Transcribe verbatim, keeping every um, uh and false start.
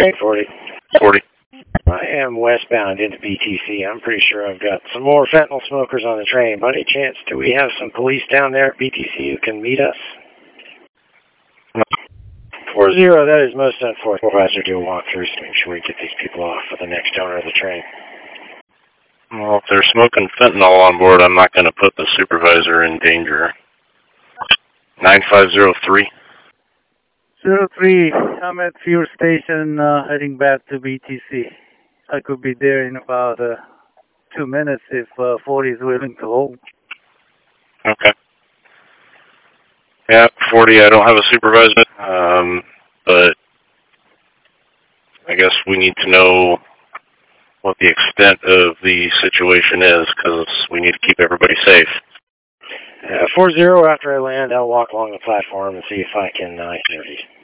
forty. forty. I am westbound into B T C. I'm pretty sure I've got some more fentanyl smokers on the train. By any chance, do we have some police down there at B T C who can meet us? four zero, that is most unfortunate. Supervisor, do a walkthrough to make sure we get these people off for the next owner of the train. Well, if they're smoking fentanyl on board, I'm not going to put the supervisor in danger. nine five zero three. zero three, I'm at fuel station uh, heading back to B T C. I could be there in about uh, two minutes if uh, forty is willing to hold. Okay. Yeah, forty, I don't have a supervisor, um, but I guess we need to know what the extent of the situation is, because we need to keep everybody safe. Uh, four zero, after I land, I'll walk along the platform and see if I can uh, hear these.